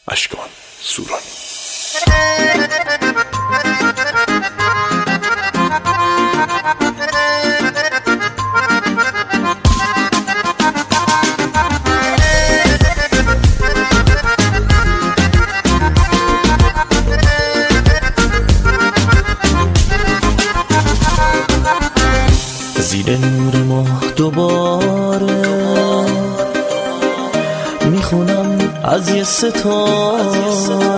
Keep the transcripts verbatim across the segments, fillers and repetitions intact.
اشکان سورانی. زیر نور ماه دوباره میخونم از یه ستاره،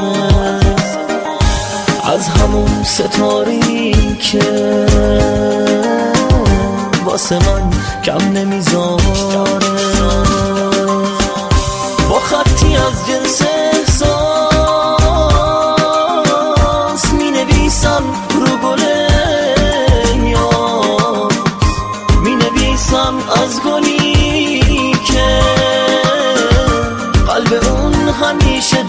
از همون ستاری که واسه من کم نمیذاره، با خطی از جنس احساس مینویسم رو گله یاس، مینویسم از گلی که قلب اون همیشه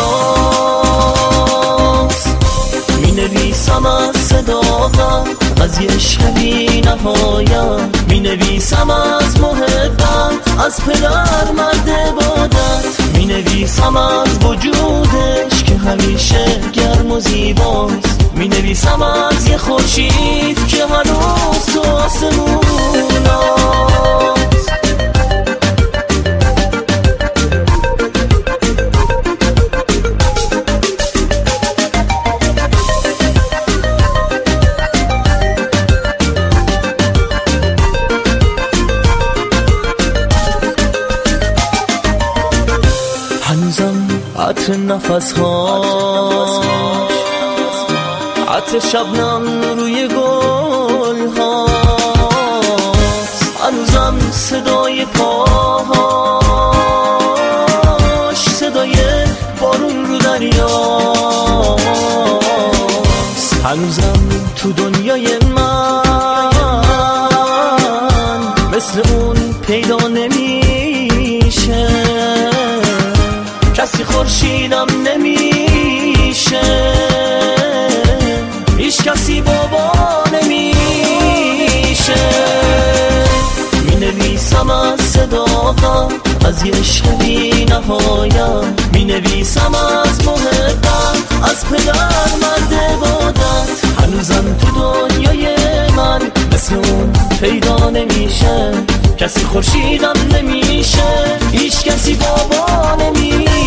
دریاست، مینویسم از صداقت، از یه شبی نهایت، مینویسم از محبت، از پدر مرد عبادت، مینویسم از وجودش که همیشه گرم و زیباست، مینویسم از یه خورشید که هنوز تو آسموناست. هنوزم عطر نفس ها، عطر شبنم روی گل ها، هنوزم صدای پاهاش، صدای بارون رو دریاست، هنوزم تو دنیای من مثل اون پیدا نمیشه، کسی خورشیدم نمیشه، هیچ کسی بابا نمیشه، مینویسم از صداقت، از یه شبی نهایت، مینویسم از محبت، از پدر مرد عبادت، هنوزم تو دنیای من مثل اون پیدا نمیشه، کسی خورشیدم نمیشه، هیچ کسی بابا نمیشه.